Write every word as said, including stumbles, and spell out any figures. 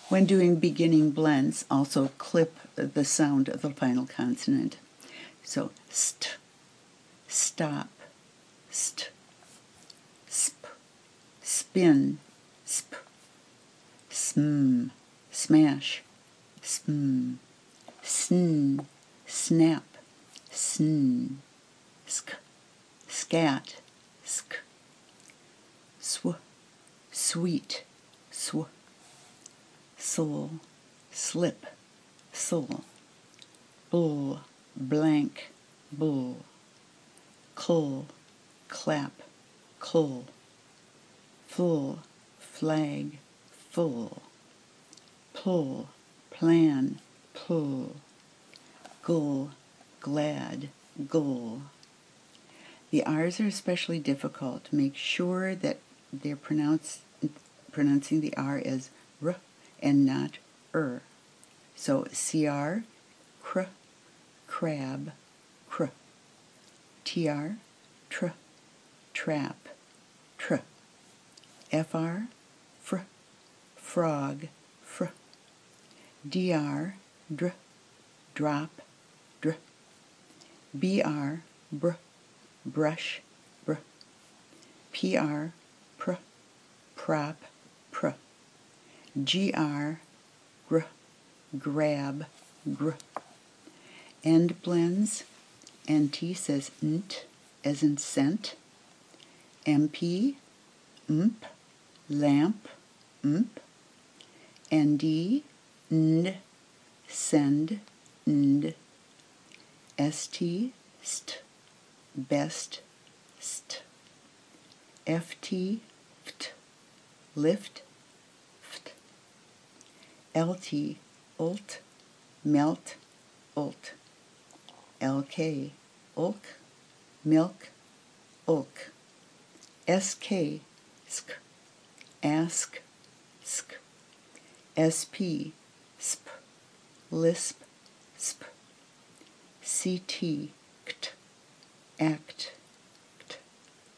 When doing beginning blends, also clip the sound of the final consonant. So st, stop, st, sp, spin, sp, sm, smash, sm, sn, snap, sn, sk, scat, sk, sw, sweet, sw, soul, slip, soul, bull, blank, bull, cull, clap, cull, full, flag, full, pull, plan, pull, gull, glad, gull. The R's are especially difficult. Make sure that they're pronounced, pronouncing the R as R and not er. So cr, cr, crab, cr, tr, tr, trap, tr, fr, fr, frog, fr, dr, dr, drop, dr, br, br, brush, br, pr, pr, prop, pr, gr, gr, grab, gr. End blends, nt says nt, as in scent, mp, mp, lamp, mp, nd, nd, send, nd, st, st, best, st, ft, ft, lift, ft, lt, ult, melt, ult, lk, ulk, milk, ulk, sk, sk, ask, sk, sp, sp, lisp, sp, ct, ct, act,